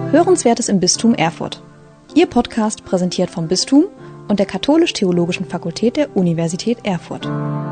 Hörenswertes im Bistum Erfurt. Ihr Podcast präsentiert vom Bistum und der Katholisch-Theologischen Fakultät der Universität Erfurt.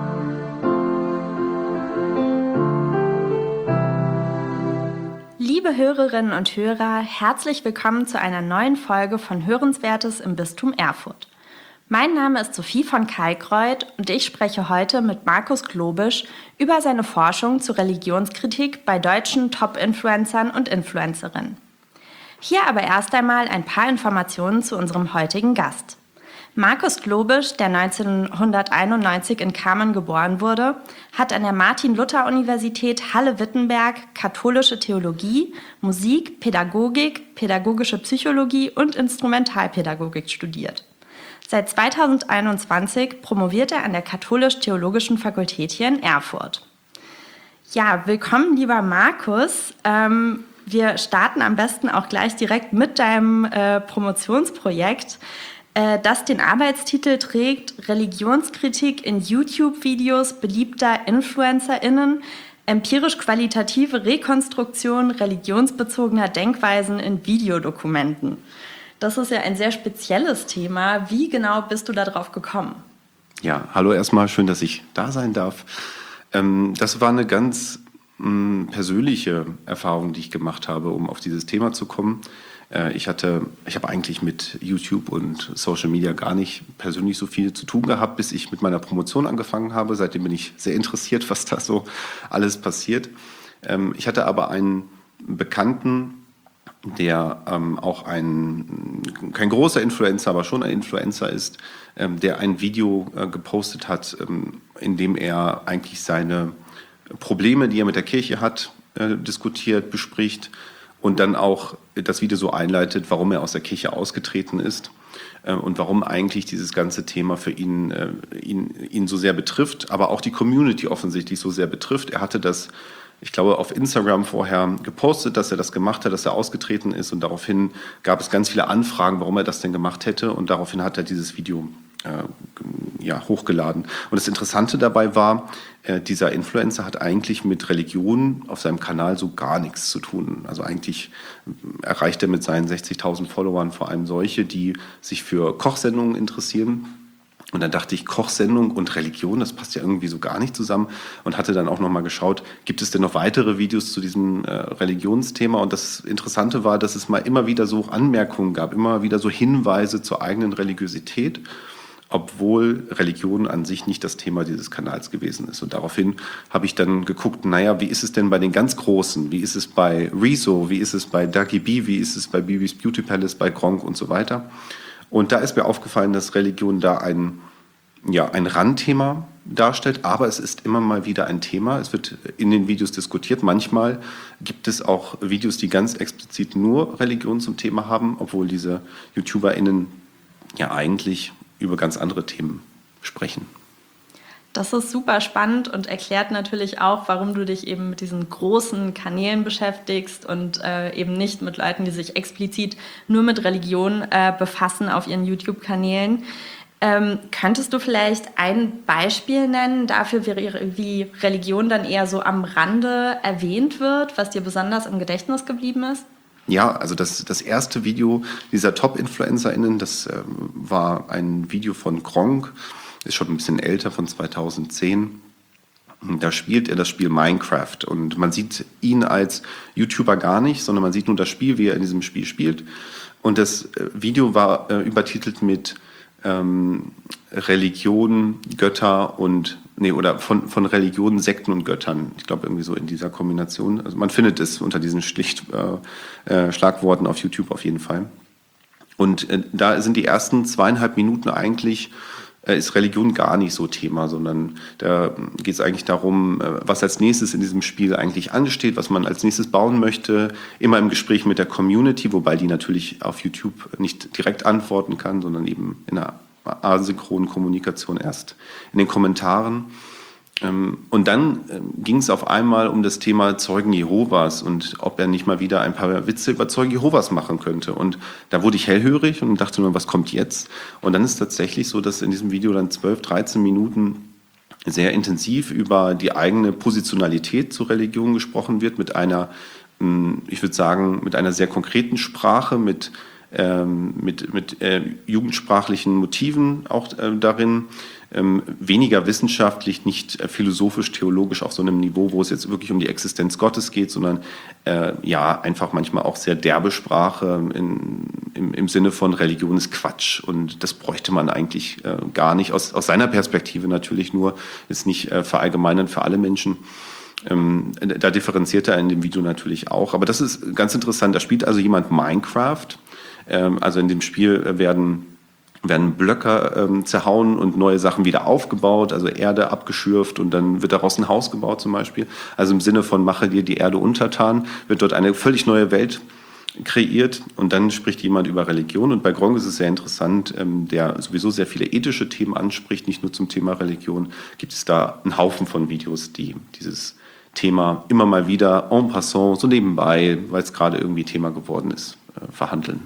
Liebe Hörerinnen und Hörer, herzlich willkommen zu einer neuen Folge von Hörenswertes im Bistum Erfurt. Mein Name ist Sophie von Kalkreuth und ich spreche heute mit Markus Globisch über seine Forschung zur Religionskritik bei deutschen Top-Influencern und Influencerinnen. Hier aber erst einmal ein paar Informationen zu unserem heutigen Gast. Markus Globisch, der 1991 in Kamen geboren wurde, hat an der Martin-Luther-Universität Halle-Wittenberg katholische Theologie, Musik, Pädagogik, pädagogische Psychologie und Instrumentalpädagogik studiert. Seit 2021 promoviert er an der Katholisch-Theologischen Fakultät hier in Erfurt. Ja, willkommen, lieber Markus. Wir starten am besten auch gleich direkt mit deinem Promotionsprojekt, das den Arbeitstitel trägt: Religionskritik in YouTube-Videos beliebter InfluencerInnen, empirisch-qualitative Rekonstruktion religionsbezogener Denkweisen in Videodokumenten. Das ist ja ein sehr spezielles Thema. Wie genau bist du darauf gekommen? Ja, hallo erstmal, schön, dass ich da sein darf. Das war eine ganz persönliche Erfahrung, die ich gemacht habe, um auf dieses Thema zu kommen. Ich habe eigentlich mit YouTube und Social Media gar nicht persönlich so viel zu tun gehabt, bis ich mit meiner Promotion angefangen habe. Seitdem bin ich sehr interessiert, was da so alles passiert. Ich hatte aber einen Bekannten, der auch kein großer Influencer, aber schon ein Influencer ist, der ein Video gepostet hat, in dem er eigentlich seine Probleme, die er mit der Kirche hat, diskutiert, bespricht und dann auch das Video so einleitet, warum er aus der Kirche ausgetreten ist und warum eigentlich dieses ganze Thema für ihn so sehr betrifft, aber auch die Community offensichtlich so sehr betrifft. Er hatte das, ich glaube, auf Instagram vorher gepostet, dass er das gemacht hat, dass er ausgetreten ist, und daraufhin gab es ganz viele Anfragen, warum er das denn gemacht hätte, und daraufhin hat er dieses Video hochgeladen. Und das Interessante dabei war, dieser Influencer hat eigentlich mit Religion auf seinem Kanal so gar nichts zu tun. Also eigentlich erreicht er mit seinen 60.000 Followern vor allem solche, die sich für Kochsendungen interessieren. Und dann dachte ich, Kochsendung und Religion, das passt ja irgendwie so gar nicht zusammen, und hatte dann auch nochmal geschaut, gibt es denn noch weitere Videos zu diesem Religionsthema? Und das Interessante war, dass es mal immer wieder so Anmerkungen gab, immer wieder so Hinweise zur eigenen Religiosität, obwohl Religion an sich nicht das Thema dieses Kanals gewesen ist. Und daraufhin habe ich dann geguckt, wie ist es denn bei den ganz Großen? Wie ist es bei Rezo? Wie ist es bei Dagi B? Wie ist es bei Bibis Beauty Palace, bei Gronkh und so weiter? Und da ist mir aufgefallen, dass Religion da ein Randthema darstellt, aber es ist immer mal wieder ein Thema. Es wird in den Videos diskutiert. Manchmal gibt es auch Videos, die ganz explizit nur Religion zum Thema haben, obwohl diese YouTuberInnen ja eigentlich über ganz andere Themen sprechen. Das ist super spannend und erklärt natürlich auch, warum du dich eben mit diesen großen Kanälen beschäftigst und eben nicht mit Leuten, die sich explizit nur mit Religion befassen auf ihren YouTube-Kanälen. Könntest du vielleicht ein Beispiel nennen dafür, wie Religion dann eher so am Rande erwähnt wird, was dir besonders im Gedächtnis geblieben ist? Ja, also das erste Video dieser Top-InfluencerInnen, das war ein Video von Gronkh, ist schon ein bisschen älter, von 2010. Da spielt er das Spiel Minecraft, und man sieht ihn als YouTuber gar nicht, sondern man sieht nur das Spiel, wie er in diesem Spiel spielt. Und das Video war übertitelt mit Religion, Götter von Religionen, Sekten und Göttern. Ich glaube, irgendwie so in dieser Kombination. Also man findet es unter diesen Schlagworten auf YouTube auf jeden Fall. Und da sind die ersten 2,5 Minuten eigentlich, ist Religion gar nicht so Thema, sondern da geht es eigentlich darum, was als nächstes in diesem Spiel eigentlich ansteht, was man als nächstes bauen möchte, immer im Gespräch mit der Community, wobei die natürlich auf YouTube nicht direkt antworten kann, sondern eben in einer asynchronen Kommunikation erst in den Kommentaren. Und dann ging es auf einmal um das Thema Zeugen Jehovas und ob er nicht mal wieder ein paar Witze über Zeugen Jehovas machen könnte. Und da wurde ich hellhörig und dachte nur, was kommt jetzt? Und dann ist es tatsächlich so, dass in diesem Video dann 12, 13 Minuten sehr intensiv über die eigene Positionalität zur Religion gesprochen wird, mit einer ich würde sagen, mit einer sehr konkreten Sprache, mit jugendsprachlichen Motiven auch darin, weniger wissenschaftlich, nicht philosophisch, theologisch auf so einem Niveau, wo es jetzt wirklich um die Existenz Gottes geht, sondern einfach manchmal auch sehr derbe Sprache im Sinne von Religion ist Quatsch und das bräuchte man eigentlich gar nicht, aus seiner Perspektive natürlich nur, ist nicht verallgemeinern für alle Menschen. Da differenziert er in dem Video natürlich auch, aber das ist ganz interessant, da spielt also jemand Minecraft, also in dem Spiel werden Blöcke zerhauen und neue Sachen wieder aufgebaut, also Erde abgeschürft und dann wird daraus ein Haus gebaut zum Beispiel. Also im Sinne von mache dir die Erde untertan, wird dort eine völlig neue Welt kreiert und dann spricht jemand über Religion. Und bei Gronkh ist es sehr interessant, der sowieso sehr viele ethische Themen anspricht, nicht nur zum Thema Religion, gibt es da einen Haufen von Videos, die dieses Thema immer mal wieder en passant, so nebenbei, weil es gerade irgendwie Thema geworden ist, verhandeln.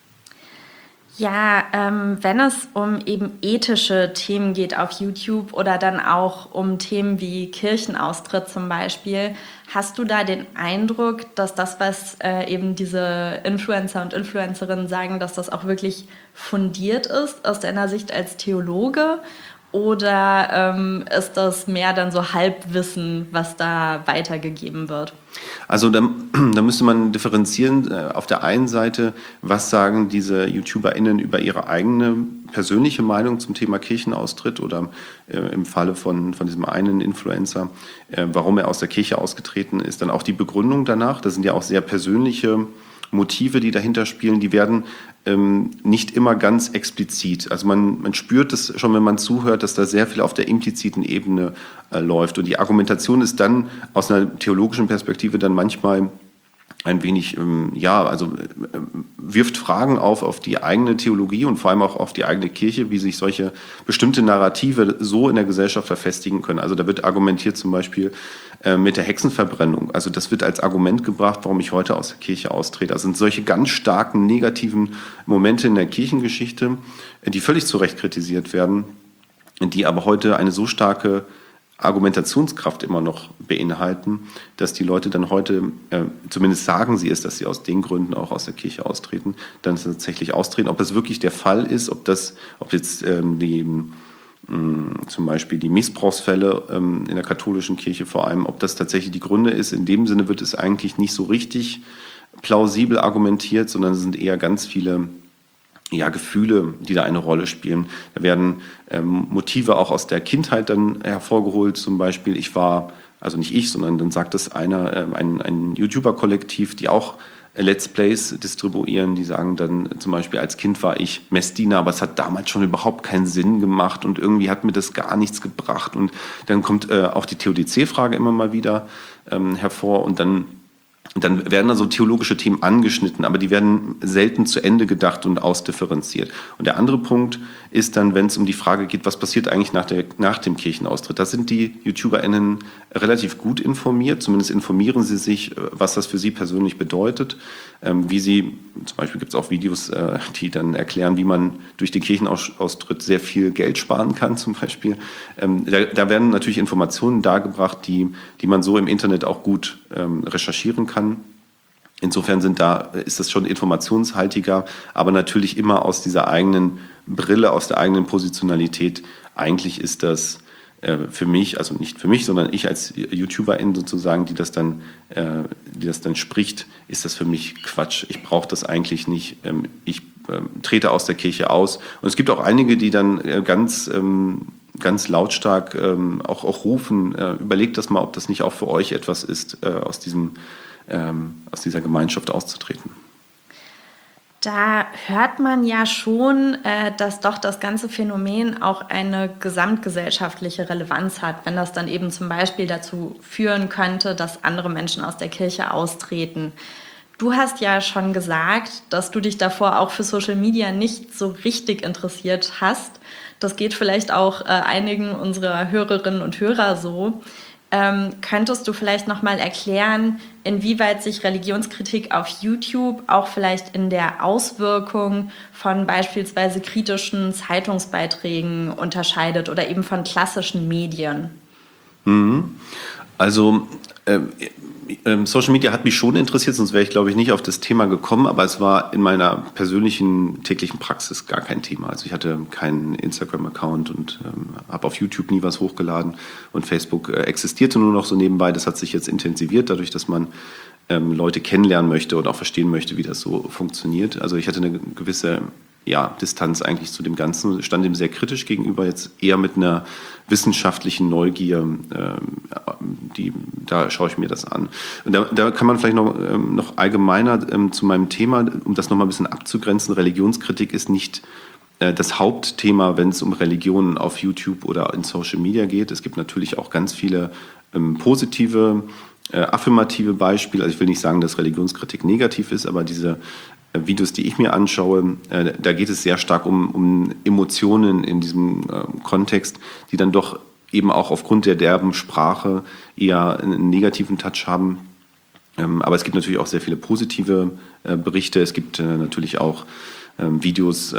Ja, wenn es um eben ethische Themen geht auf YouTube oder dann auch um Themen wie Kirchenaustritt zum Beispiel, hast du da den Eindruck, dass das, was eben diese Influencer und Influencerinnen sagen, dass das auch wirklich fundiert ist aus deiner Sicht als Theologe? Oder ist das mehr dann so Halbwissen, was da weitergegeben wird? Also da müsste man differenzieren. Auf der einen Seite, was sagen diese YouTuberInnen über ihre eigene persönliche Meinung zum Thema Kirchenaustritt oder im Falle von diesem einen Influencer, warum er aus der Kirche ausgetreten ist, dann auch die Begründung danach. Das sind ja auch sehr persönliche Motive, die dahinter spielen, die werden nicht immer ganz explizit. Also man spürt es schon, wenn man zuhört, dass da sehr viel auf der impliziten Ebene läuft. Und die Argumentation ist dann aus einer theologischen Perspektive dann manchmal ein wenig, wirft Fragen auf die eigene Theologie und vor allem auch auf die eigene Kirche, wie sich solche bestimmte Narrative so in der Gesellschaft verfestigen können. Also da wird argumentiert zum Beispiel mit der Hexenverbrennung. Also das wird als Argument gebracht, warum ich heute aus der Kirche austrete. Das sind solche ganz starken negativen Momente in der Kirchengeschichte, die völlig zu Recht kritisiert werden, die aber heute eine so starke Argumentationskraft immer noch beinhalten, dass die Leute dann heute, zumindest sagen sie es, dass sie aus den Gründen auch aus der Kirche austreten, dann tatsächlich austreten. Ob das wirklich der Fall ist, ob jetzt zum Beispiel die Missbrauchsfälle in der katholischen Kirche vor allem, ob das tatsächlich die Gründe ist, in dem Sinne wird es eigentlich nicht so richtig plausibel argumentiert, sondern es sind eher ganz viele Gefühle, die da eine Rolle spielen. Da werden Motive auch aus der Kindheit dann hervorgeholt. Zum Beispiel, sondern dann sagt es ein YouTuber-Kollektiv, die auch Let's Plays distribuieren, die sagen dann zum Beispiel, als Kind war ich Messdiener, aber es hat damals schon überhaupt keinen Sinn gemacht und irgendwie hat mir das gar nichts gebracht. Und dann kommt auch die Theodizee-Frage immer mal wieder hervor und dann werden da so theologische Themen angeschnitten, aber die werden selten zu Ende gedacht und ausdifferenziert. Und der andere Punkt ist dann, wenn es um die Frage geht, was passiert eigentlich nach dem Kirchenaustritt. Da sind die YouTuberInnen relativ gut informiert, zumindest informieren sie sich, was das für sie persönlich bedeutet. Zum Beispiel gibt es auch Videos, die dann erklären, wie man durch den Kirchenaustritt sehr viel Geld sparen kann zum Beispiel. Da werden natürlich Informationen dargebracht, die man so im Internet auch gut recherchieren kann. Insofern ist das schon informationshaltiger, aber natürlich immer aus dieser eigenen Brille, aus der eigenen Positionalität. Eigentlich ist das für mich, also nicht für mich, sondern ich als YouTuberin sozusagen, die das dann spricht, ist das für mich Quatsch. Ich brauche das eigentlich nicht. Ich trete aus der Kirche aus. Und es gibt auch einige, die dann ganz lautstark auch rufen, überlegt das mal, ob das nicht auch für euch etwas ist, aus dieser Gemeinschaft auszutreten. Da hört man ja schon, dass doch das ganze Phänomen auch eine gesamtgesellschaftliche Relevanz hat, wenn das dann eben zum Beispiel dazu führen könnte, dass andere Menschen aus der Kirche austreten. Du hast ja schon gesagt, dass du dich davor auch für Social Media nicht so richtig interessiert hast. Das geht vielleicht auch einigen unserer Hörerinnen und Hörer so. Könntest du vielleicht noch mal erklären, inwieweit sich Religionskritik auf YouTube auch vielleicht in der Auswirkung von beispielsweise kritischen Zeitungsbeiträgen unterscheidet oder eben von klassischen Medien? Also Social Media hat mich schon interessiert, sonst wäre ich, glaube ich, nicht auf das Thema gekommen, aber es war in meiner persönlichen täglichen Praxis gar kein Thema. Also ich hatte keinen Instagram-Account und habe auf YouTube nie was hochgeladen und Facebook existierte nur noch so nebenbei. Das hat sich jetzt intensiviert, dadurch, dass man Leute kennenlernen möchte und auch verstehen möchte, wie das so funktioniert. Also ich hatte eine gewisse Distanz eigentlich zu dem Ganzen, stand dem sehr kritisch gegenüber, jetzt eher mit einer wissenschaftlichen Neugier, da schaue ich mir das an. Und da kann man vielleicht noch allgemeiner zu meinem Thema, um das nochmal ein bisschen abzugrenzen, Religionskritik ist nicht das Hauptthema, wenn es um Religionen auf YouTube oder in Social Media geht. Es gibt natürlich auch ganz viele positive, affirmative Beispiele. Also ich will nicht sagen, dass Religionskritik negativ ist, aber diese Videos, die ich mir anschaue, da geht es sehr stark um Emotionen in diesem Kontext, die dann doch eben auch aufgrund der derben Sprache eher einen negativen Touch haben. Aber es gibt natürlich auch sehr viele positive Berichte. Es gibt natürlich auch Videos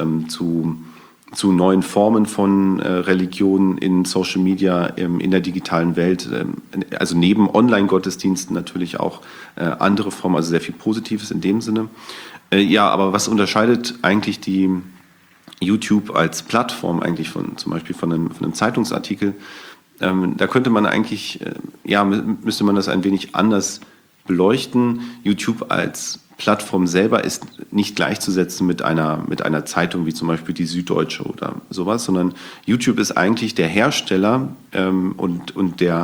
zu neuen Formen von Religion in Social Media, in der digitalen Welt. Also neben Online-Gottesdiensten natürlich auch andere Formen, also sehr viel Positives in dem Sinne. Aber was unterscheidet eigentlich die YouTube als Plattform eigentlich zum Beispiel von einem Zeitungsartikel? Da könnte man eigentlich, müsste man das ein wenig anders beleuchten. YouTube als Plattform selber ist nicht gleichzusetzen mit einer Zeitung wie zum Beispiel die Süddeutsche oder sowas, sondern YouTube ist eigentlich der Hersteller und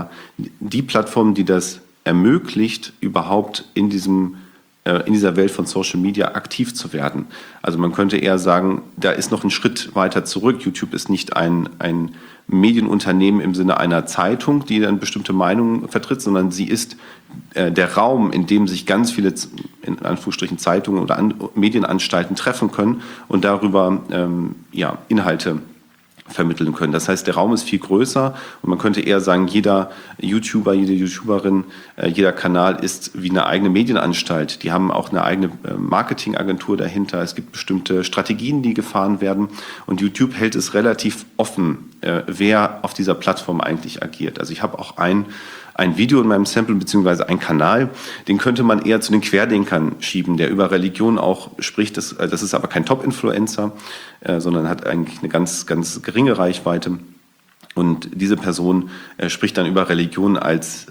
die Plattform, die das ermöglicht, überhaupt in dieser Welt von Social Media aktiv zu werden. Also man könnte eher sagen, da ist noch ein Schritt weiter zurück. YouTube ist nicht ein Medienunternehmen im Sinne einer Zeitung, die dann bestimmte Meinungen vertritt, sondern sie ist der Raum, in dem sich ganz viele, in Anführungsstrichen, Zeitungen oder Medienanstalten treffen können und darüber Inhalte vermitteln können. Das heißt, der Raum ist viel größer und man könnte eher sagen, jeder YouTuber, jede YouTuberin, jeder Kanal ist wie eine eigene Medienanstalt. Die haben auch eine eigene Marketingagentur dahinter. Es gibt bestimmte Strategien, die gefahren werden und YouTube hält es relativ offen, wer auf dieser Plattform eigentlich agiert. Also ich habe auch ein Video in meinem Sample beziehungsweise ein Kanal, den könnte man eher zu den Querdenkern schieben, der über Religion auch spricht. Das ist aber kein Top-Influencer, sondern hat eigentlich eine ganz, ganz geringe Reichweite. Und diese Person spricht dann über Religion als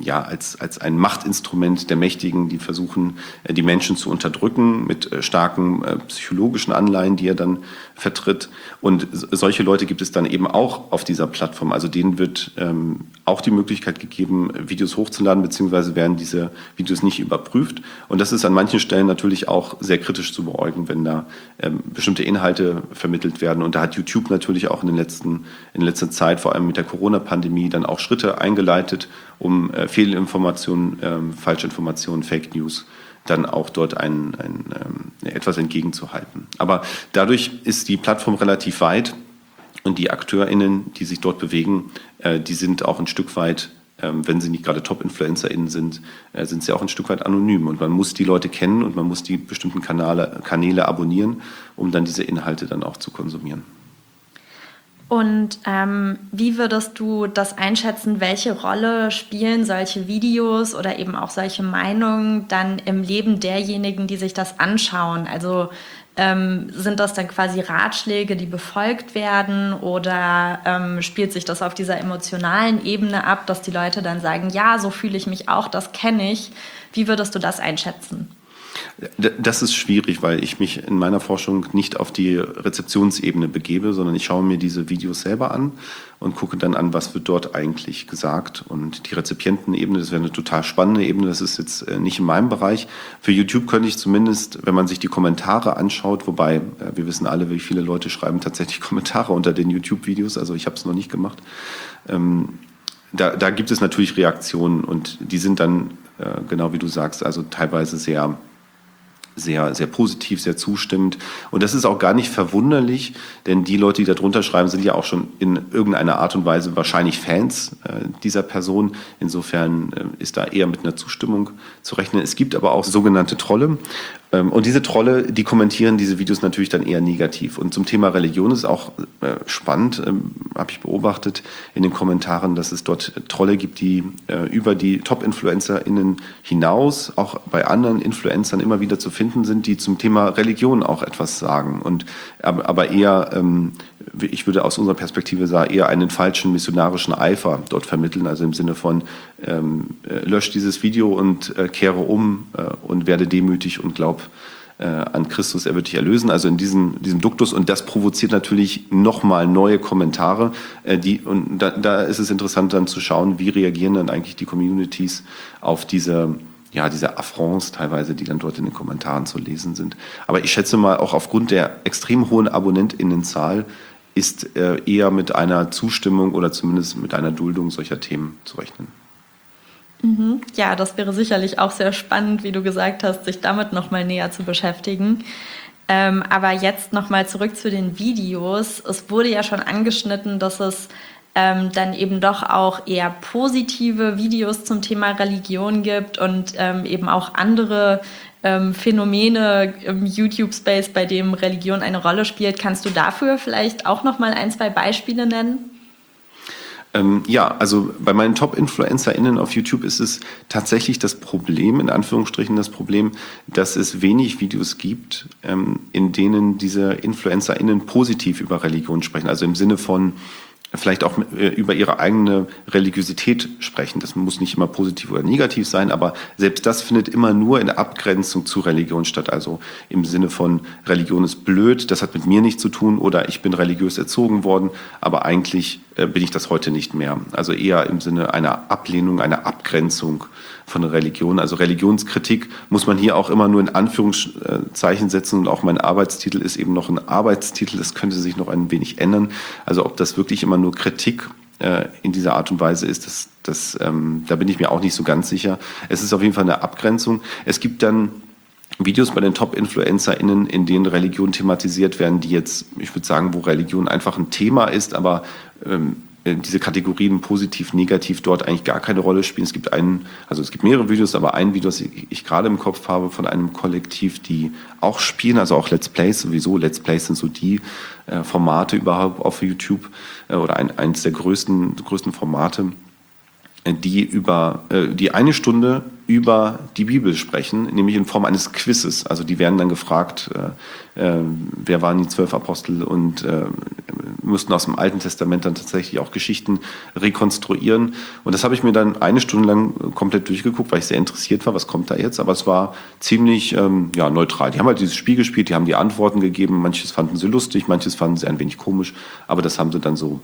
ein Machtinstrument der Mächtigen, die versuchen, die Menschen zu unterdrücken mit starken psychologischen Anleihen, die er dann vertritt. Und solche Leute gibt es dann eben auch auf dieser Plattform. Also denen wird auch die Möglichkeit gegeben, Videos hochzuladen, beziehungsweise werden diese Videos nicht überprüft. Und das ist an manchen Stellen natürlich auch sehr kritisch zu beäugen, wenn da bestimmte Inhalte vermittelt werden. Und da hat YouTube natürlich auch in letzter Zeit, vor allem mit der Corona-Pandemie, dann auch Schritte eingeleitet, um Fehlinformationen, Falschinformationen, Fake News dann auch dort etwas entgegenzuhalten. Aber dadurch ist die Plattform relativ weit und die AkteurInnen, die sich dort bewegen, die sind auch ein Stück weit, wenn sie nicht gerade Top-InfluencerInnen sind sie auch ein Stück weit anonym. Und man muss die Leute kennen und man muss die bestimmten Kanäle abonnieren, um dann diese Inhalte dann auch zu konsumieren. Und wie würdest du das einschätzen, welche Rolle spielen solche Videos oder eben auch solche Meinungen dann im Leben derjenigen, die sich das anschauen? Also sind das dann quasi Ratschläge, die befolgt werden oder spielt sich das auf dieser emotionalen Ebene ab, dass die Leute dann sagen, ja, so fühle ich mich auch, das kenne ich. Wie würdest du das einschätzen? Das ist schwierig, weil ich mich in meiner Forschung nicht auf die Rezeptionsebene begebe, sondern ich schaue mir diese Videos selber an und gucke dann an, was wird dort eigentlich gesagt. Und die Rezipientenebene, das wäre eine total spannende Ebene, das ist jetzt nicht in meinem Bereich. Für YouTube könnte ich zumindest, wenn man sich die Kommentare anschaut, wobei wir wissen alle, wie viele Leute schreiben tatsächlich Kommentare unter den YouTube-Videos, also ich habe es noch nicht gemacht. Da gibt es natürlich Reaktionen und die sind dann, genau wie du sagst, also teilweise sehr positiv, sehr zustimmend. Und das ist auch gar nicht verwunderlich, denn die Leute, die da drunter schreiben, sind ja auch schon in irgendeiner Art und Weise wahrscheinlich Fans dieser Person. Insofern ist da eher mit einer Zustimmung zu rechnen. Es gibt aber auch sogenannte Trolle. Und diese Trolle, die kommentieren diese Videos natürlich dann eher negativ. Und zum Thema Religion ist auch spannend, habe ich beobachtet in den Kommentaren, dass es dort Trolle gibt, die über die Top-InfluencerInnen hinaus auch bei anderen Influencern immer wieder zu finden sind, die zum Thema Religion auch etwas sagen. Und aber eher, ich würde aus unserer Perspektive sagen, eher einen falschen missionarischen Eifer dort vermitteln, also im Sinne von lösch dieses Video und kehre um und werde demütig und glaub an Christus, er wird dich erlösen, also in diesem Duktus, und das provoziert natürlich nochmal neue Kommentare, und da ist es interessant dann zu schauen, wie reagieren dann eigentlich die Communities auf diese Affronts teilweise, die dann dort in den Kommentaren zu lesen sind. Aber ich schätze mal, auch aufgrund der extrem hohen AbonnentInnenzahl ist eher mit einer Zustimmung oder zumindest mit einer Duldung solcher Themen zu rechnen. Ja, das wäre sicherlich auch sehr spannend, wie du gesagt hast, sich damit nochmal näher zu beschäftigen. Aber jetzt nochmal zurück zu den Videos. Es wurde ja schon angeschnitten, dass es dann eben doch auch eher positive Videos zum Thema Religion gibt und eben auch andere Phänomene im YouTube-Space, bei dem Religion eine Rolle spielt. Kannst du dafür vielleicht auch nochmal 1, 2 Beispiele nennen? Ja, also bei meinen Top-InfluencerInnen auf YouTube ist es tatsächlich das Problem, in Anführungsstrichen das Problem, dass es wenig Videos gibt, in denen diese InfluencerInnen positiv über Religion sprechen. Also im Sinne von vielleicht auch über ihre eigene Religiosität sprechen. Das muss nicht immer positiv oder negativ sein, aber selbst das findet immer nur in der Abgrenzung zu Religion statt. Also im Sinne von Religion ist blöd, das hat mit mir nichts zu tun, oder ich bin religiös erzogen worden, aber eigentlich bin ich das heute nicht mehr. Also eher im Sinne einer Ablehnung, einer Abgrenzung von Religion. Also Religionskritik muss man hier auch immer nur in Anführungszeichen setzen, und auch mein Arbeitstitel ist eben noch ein Arbeitstitel, das könnte sich noch ein wenig ändern. Also ob das wirklich immer nur Kritik in dieser Art und Weise ist, da bin ich mir auch nicht so ganz sicher. Es ist auf jeden Fall eine Abgrenzung. Es gibt dann Videos bei den Top-InfluencerInnen, in denen Religion thematisiert werden, die jetzt, ich würde sagen, wo Religion einfach ein Thema ist, aber diese Kategorien positiv, negativ dort eigentlich gar keine Rolle spielen. Es gibt mehrere Videos, aber ein Video, das ich gerade im Kopf habe, von einem Kollektiv, die auch spielen, also auch Let's Plays sowieso. Let's Plays sind so die Formate überhaupt auf YouTube oder eines der größten Formate, die eine Stunde über die Bibel sprechen, nämlich in Form eines Quizzes. Also die werden dann gefragt, wer waren die 12 Apostel, und mussten aus dem Alten Testament dann tatsächlich auch Geschichten rekonstruieren. Und das habe ich mir dann eine Stunde lang komplett durchgeguckt, weil ich sehr interessiert war, was kommt da jetzt. Aber es war ziemlich neutral. Die haben halt dieses Spiel gespielt, die haben die Antworten gegeben. Manches fanden sie lustig, manches fanden sie ein wenig komisch. Aber das haben sie dann so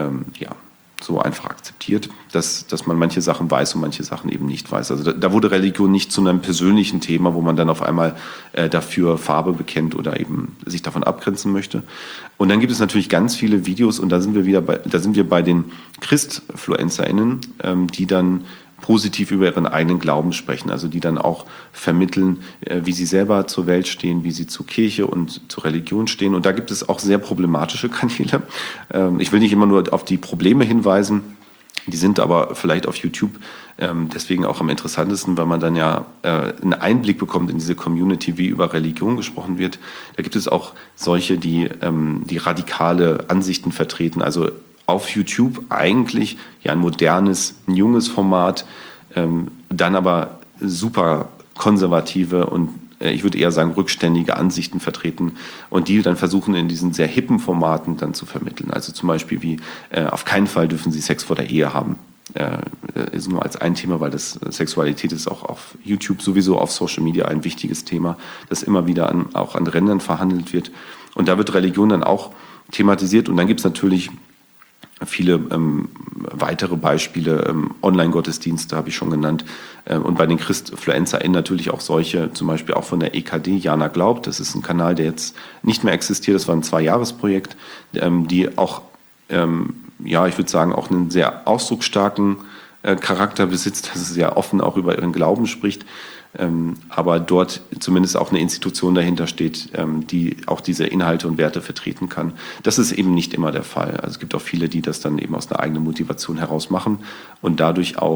einfach akzeptiert, dass man manche Sachen weiß und manche Sachen eben nicht weiß. Also da wurde Religion nicht zu einem persönlichen Thema, wo man dann auf einmal dafür Farbe bekennt oder eben sich davon abgrenzen möchte. Und dann gibt es natürlich ganz viele Videos, und da sind wir bei den ChristfluencerInnen, die dann positiv über ihren eigenen Glauben sprechen, also die dann auch vermitteln, wie sie selber zur Welt stehen, wie sie zur Kirche und zur Religion stehen. Und da gibt es auch sehr problematische Kanäle. Ich will nicht immer nur auf die Probleme hinweisen, die sind aber vielleicht auf YouTube deswegen auch am interessantesten, weil man dann ja einen Einblick bekommt in diese Community, wie über Religion gesprochen wird. Da gibt es auch solche, die radikale Ansichten vertreten, also auf YouTube eigentlich ja ein modernes, ein junges Format, dann aber super konservative und ich würde eher sagen rückständige Ansichten vertreten, und die dann versuchen in diesen sehr hippen Formaten dann zu vermitteln. Also zum Beispiel wie auf keinen Fall dürfen sie Sex vor der Ehe haben. Ist nur als ein Thema, weil Sexualität ist auch auf YouTube sowieso, auf Social Media ein wichtiges Thema, das immer wieder auch an Rändern verhandelt wird. Und da wird Religion dann auch thematisiert, und dann gibt es natürlich viele weitere Beispiele, Online-Gottesdienste habe ich schon genannt, und bei den ChristfluencerInnen natürlich auch solche, zum Beispiel auch von der EKD, Jana Glaubt, das ist ein Kanal, der jetzt nicht mehr existiert, das war ein 2-Jahres-Projekt, die auch, ich würde sagen, auch einen sehr ausdrucksstarken Charakter besitzt, dass es sehr offen auch über ihren Glauben spricht, aber dort zumindest auch eine Institution dahinter steht, die auch diese Inhalte und Werte vertreten kann. Das ist eben nicht immer der Fall. Also es gibt auch viele, die das dann eben aus einer eigenen Motivation heraus machen und dadurch auch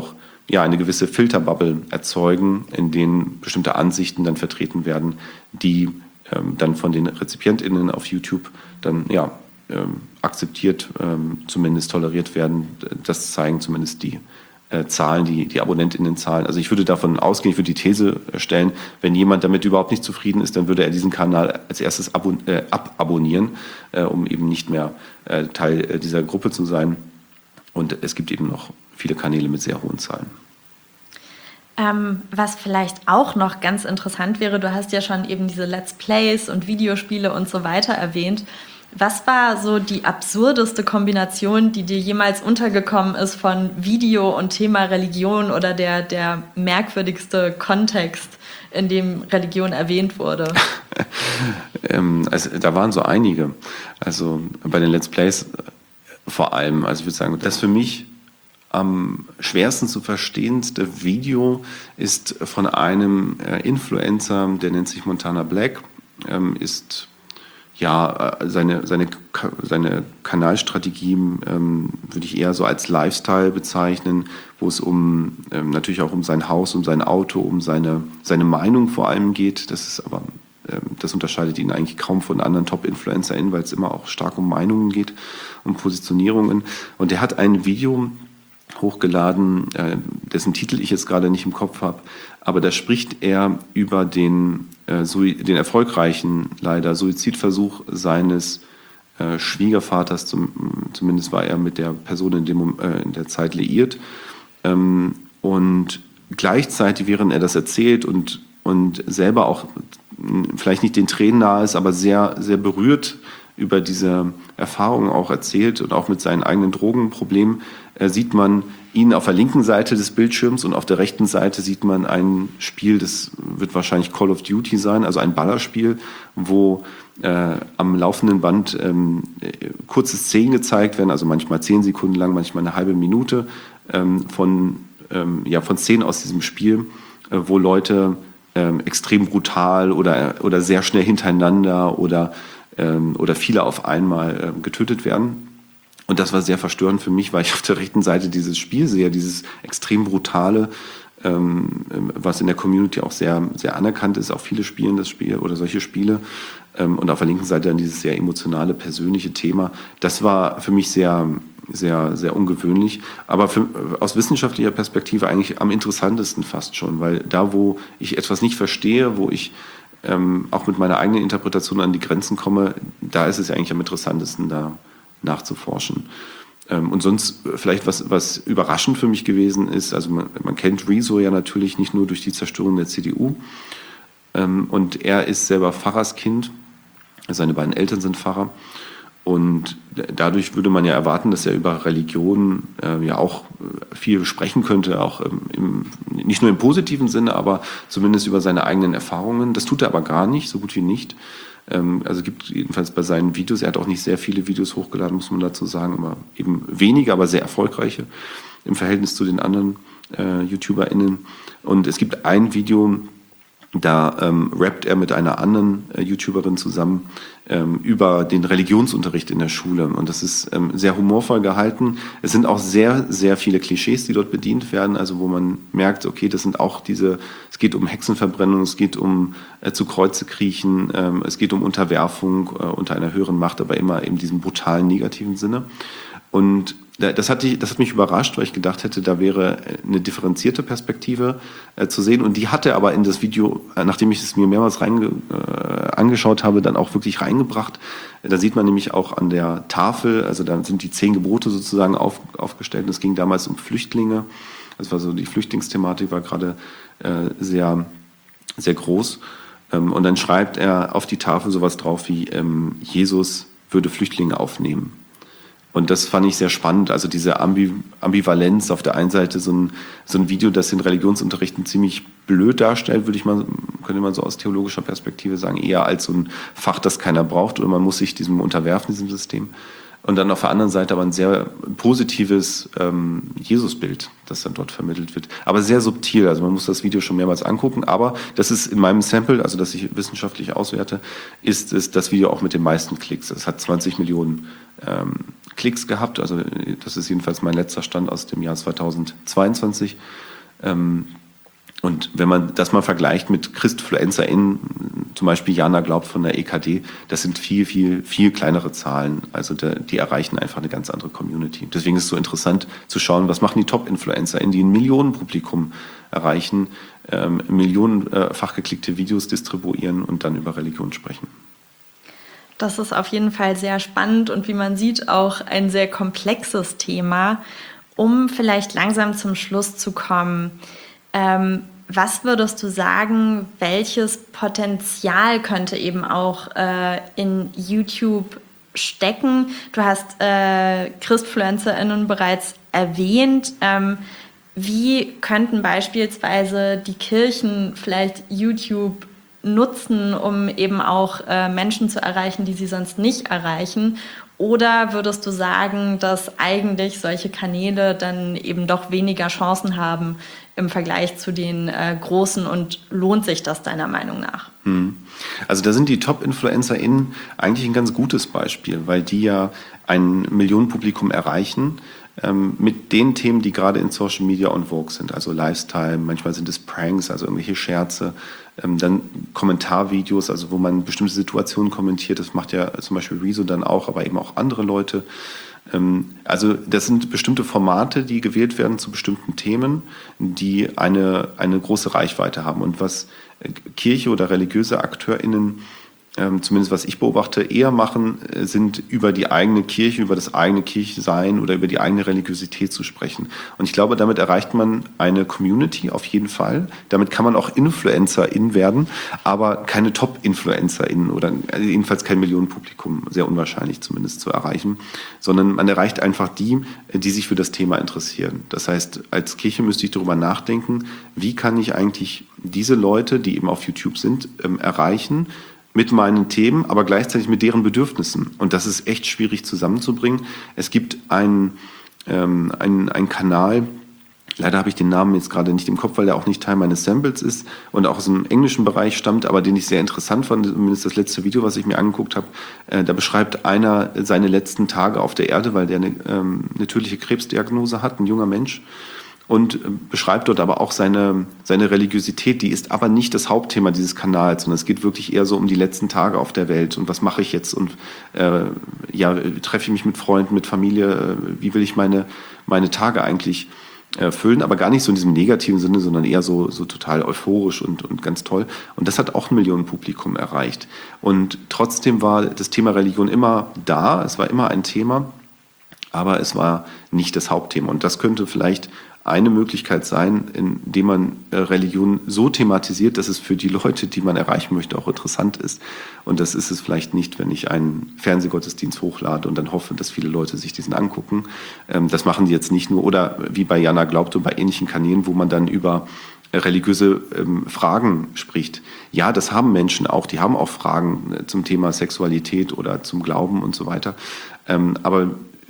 ja, eine gewisse Filterbubble erzeugen, in denen bestimmte Ansichten dann vertreten werden, die dann von den RezipientInnen auf YouTube dann akzeptiert, zumindest toleriert werden. Das zeigen zumindest die Zahlen, die AbonnentInnen-Zahlen. Also ich würde davon ausgehen, ich würde die These stellen, wenn jemand damit überhaupt nicht zufrieden ist, dann würde er diesen Kanal als erstes ababonnieren, um eben nicht mehr Teil dieser Gruppe zu sein. Und es gibt eben noch viele Kanäle mit sehr hohen Zahlen. Was vielleicht auch noch ganz interessant wäre, du hast ja schon eben diese Let's Plays und Videospiele und so weiter erwähnt. Was war so die absurdeste Kombination, die dir jemals untergekommen ist von Video und Thema Religion oder der merkwürdigste Kontext, in dem Religion erwähnt wurde? Also, da waren so einige. Also bei den Let's Plays vor allem. Also ich würde sagen, das für mich am schwersten zu verstehendste Video ist von einem Influencer, der nennt sich Montana Black, ist seine Kanalstrategie würde ich eher so als Lifestyle bezeichnen, wo es natürlich auch um sein Haus, um sein Auto, um seine Meinung vor allem geht. Das unterscheidet ihn eigentlich kaum von anderen Top-InfluencerInnen, weil es immer auch stark um Meinungen geht, um Positionierungen. Und er hat ein Video hochgeladen, dessen Titel ich jetzt gerade nicht im Kopf habe, aber da spricht er über den erfolgreichen, leider, Suizidversuch seines Schwiegervaters, zumindest war er mit der Person in der Zeit liiert. Und gleichzeitig, während er das erzählt und selber auch vielleicht nicht den Tränen nahe ist, aber sehr, sehr berührt über diese Erfahrungen auch erzählt und auch mit seinen eigenen Drogenproblemen, sieht man ihn auf der linken Seite des Bildschirms und auf der rechten Seite sieht man ein Spiel, das wird wahrscheinlich Call of Duty sein, also ein Ballerspiel, wo am laufenden Band kurze Szenen gezeigt werden, also manchmal 10 Sekunden lang, manchmal eine halbe Minute von Szenen aus diesem Spiel, wo Leute extrem brutal oder sehr schnell hintereinander oder viele auf einmal getötet werden. Und das war sehr verstörend für mich, weil ich auf der rechten Seite dieses Spiel sehe, dieses extrem brutale, was in der Community auch sehr, sehr anerkannt ist. Auch viele spielen das Spiel oder solche Spiele. Und auf der linken Seite dann dieses sehr emotionale, persönliche Thema. Das war für mich sehr, sehr, sehr ungewöhnlich. Aber aus wissenschaftlicher Perspektive eigentlich am interessantesten fast schon, weil da, wo ich etwas nicht verstehe, wo ich auch mit meiner eigenen Interpretation an die Grenzen komme, da ist es ja eigentlich am interessantesten, da nachzuforschen. Und sonst vielleicht was überraschend für mich gewesen ist, also man kennt Rezo ja natürlich nicht nur durch die Zerstörung der CDU, und er ist selber Pfarrerskind, seine beiden Eltern sind Pfarrer, und dadurch würde man ja erwarten, dass er über Religion ja auch viel sprechen könnte, auch nicht nur im positiven Sinne, aber zumindest über seine eigenen Erfahrungen. Das tut er aber gar nicht, so gut wie nicht. Also gibt jedenfalls bei seinen Videos, er hat auch nicht sehr viele Videos hochgeladen, muss man dazu sagen, aber eben wenige, aber sehr erfolgreiche im Verhältnis zu den anderen YouTuberInnen. Und es gibt ein Video, da rappt er mit einer anderen YouTuberin zusammen über den Religionsunterricht in der Schule. Und das ist sehr humorvoll gehalten. Es sind auch sehr, sehr viele Klischees, die dort bedient werden, also wo man merkt, okay, das sind auch es geht um Hexenverbrennung, es geht um zu Kreuze kriechen, es geht um Unterwerfung unter einer höheren Macht, aber immer in diesem brutalen, negativen Sinne. Und das hat mich überrascht, weil ich gedacht hätte, da wäre eine differenzierte Perspektive zu sehen. Und die hat er aber in das Video, nachdem ich es mir mehrmals angeschaut habe, dann auch wirklich reingebracht. Da sieht man nämlich auch an der Tafel, also da sind die 10 Gebote sozusagen aufgestellt. Und es ging damals um Flüchtlinge. Das war so, die Flüchtlingsthematik war gerade sehr, sehr groß. Und dann schreibt er auf die Tafel sowas drauf wie, Jesus würde Flüchtlinge aufnehmen. Und das fand ich sehr spannend, also diese Ambivalenz, auf der einen Seite so ein Video, das den Religionsunterrichten ziemlich blöd darstellt, könnte man so aus theologischer Perspektive sagen, eher als so ein Fach, das keiner braucht oder man muss sich diesem unterwerfen, diesem System. Und dann auf der anderen Seite aber ein sehr positives Jesusbild, das dann dort vermittelt wird. Aber sehr subtil, also man muss das Video schon mehrmals angucken. Aber das ist in meinem Sample, also das ich wissenschaftlich auswerte, ist es das Video auch mit den meisten Klicks. Es hat 20 Millionen Klicks gehabt, also das ist jedenfalls mein letzter Stand aus dem Jahr 2022. Und wenn man das mal vergleicht mit ChristfluencerInnen, zum Beispiel Jana Glaubt von der EKD, das sind viel, viel, viel kleinere Zahlen. Also die erreichen einfach eine ganz andere Community. Deswegen ist es so interessant zu schauen, was machen die Top-InfluencerInnen, die ein Millionenpublikum erreichen, millionenfach geklickte Videos distribuieren und dann über Religion sprechen. Das ist auf jeden Fall sehr spannend und wie man sieht auch ein sehr komplexes Thema. Um vielleicht langsam zum Schluss zu kommen, was würdest du sagen, welches Potenzial könnte eben auch in YouTube stecken? Du hast ChristfluencerInnen bereits erwähnt. Wie könnten beispielsweise die Kirchen vielleicht YouTube nutzen, um eben auch Menschen zu erreichen, die sie sonst nicht erreichen? Oder würdest du sagen, dass eigentlich solche Kanäle dann eben doch weniger Chancen haben im Vergleich zu den großen und lohnt sich das deiner Meinung nach? Also da sind die Top-InfluencerInnen eigentlich ein ganz gutes Beispiel, weil die ja ein Millionenpublikum erreichen mit den Themen, die gerade in Social Media on vogue sind, also Lifestyle, manchmal sind es Pranks, also irgendwelche Scherze, dann Kommentarvideos, also wo man bestimmte Situationen kommentiert, das macht ja zum Beispiel Rezo dann auch, aber eben auch andere Leute. Also das sind bestimmte Formate, die gewählt werden zu bestimmten Themen, die eine große Reichweite haben. Und was Kirche oder religiöse AkteurInnen, zumindest was ich beobachte, eher machen, sind über die eigene Kirche, über das eigene Kirchensein oder über die eigene Religiosität zu sprechen. Und ich glaube, damit erreicht man eine Community auf jeden Fall. Damit kann man auch InfluencerIn werden, aber keine Top-InfluencerInnen oder jedenfalls kein Millionenpublikum, sehr unwahrscheinlich zumindest zu erreichen, sondern man erreicht einfach die sich für das Thema interessieren. Das heißt, als Kirche müsste ich darüber nachdenken, wie kann ich eigentlich diese Leute, die eben auf YouTube sind, erreichen, mit meinen Themen, aber gleichzeitig mit deren Bedürfnissen. Und das ist echt schwierig zusammenzubringen. Es gibt einen Kanal, leider habe ich den Namen jetzt gerade nicht im Kopf, weil der auch nicht Teil meines Samples ist und auch aus dem englischen Bereich stammt, aber den ich sehr interessant fand, zumindest das letzte Video, was ich mir angeguckt habe. Da beschreibt einer seine letzten Tage auf der Erde, weil der eine tödliche Krebsdiagnose hat, ein junger Mensch. Und beschreibt dort aber auch seine Religiosität, die ist aber nicht das Hauptthema dieses Kanals, sondern es geht wirklich eher so um die letzten Tage auf der Welt und was mache ich jetzt und treffe ich mich mit Freunden, mit Familie, wie will ich meine Tage eigentlich füllen, aber gar nicht so in diesem negativen Sinne, sondern eher so total euphorisch und ganz toll. Und das hat auch ein Millionenpublikum erreicht. Und trotzdem war das Thema Religion immer da, es war immer ein Thema, aber es war nicht das Hauptthema. Und das könnte vielleicht eine Möglichkeit sein, indem man Religion so thematisiert, dass es für die Leute, die man erreichen möchte, auch interessant ist. Und das ist es vielleicht nicht, wenn ich einen Fernsehgottesdienst hochlade und dann hoffe, dass viele Leute sich diesen angucken. Das machen die jetzt nicht nur, oder wie bei Jana Glaubt und bei ähnlichen Kanälen, wo man dann über religiöse Fragen spricht. Ja, das haben Menschen auch, die haben auch Fragen zum Thema Sexualität oder zum Glauben und so weiter. Aber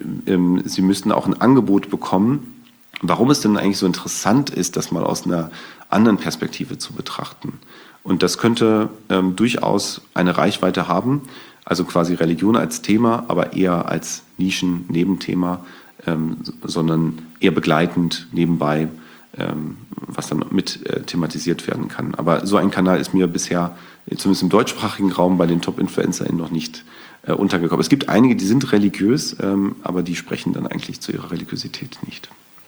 sie müssten auch ein Angebot bekommen, warum es denn eigentlich so interessant ist, das mal aus einer anderen Perspektive zu betrachten. Und das könnte durchaus eine Reichweite haben, also quasi Religion als Thema, aber eher als Nischen-Nebenthema, sondern eher begleitend nebenbei, was dann mit thematisiert werden kann. Aber so ein Kanal ist mir bisher, zumindest im deutschsprachigen Raum, bei den Top-InfluencerInnen noch nicht untergekommen. Es gibt einige, die sind religiös, aber die sprechen dann eigentlich zu ihrer Religiosität nicht.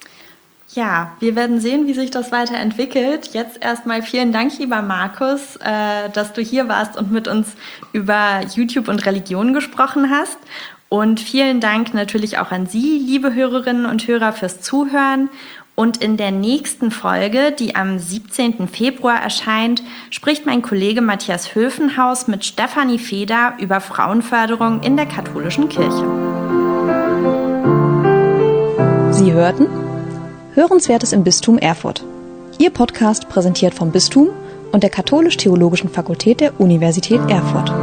Ja, wir werden sehen, wie sich das weiterentwickelt. Jetzt erstmal vielen Dank, lieber Markus, dass du hier warst und mit uns über YouTube und Religion gesprochen hast. Und vielen Dank natürlich auch an Sie, liebe Hörerinnen und Hörer, fürs Zuhören. Und in der nächsten Folge, die am 17. Februar erscheint, spricht mein Kollege Matthias Höfenhaus mit Stefanie Feder über Frauenförderung in der katholischen Kirche. Sie hörten Hörenswertes im Bistum Erfurt. Ihr Podcast präsentiert vom Bistum und der Katholisch-Theologischen Fakultät der Universität Erfurt.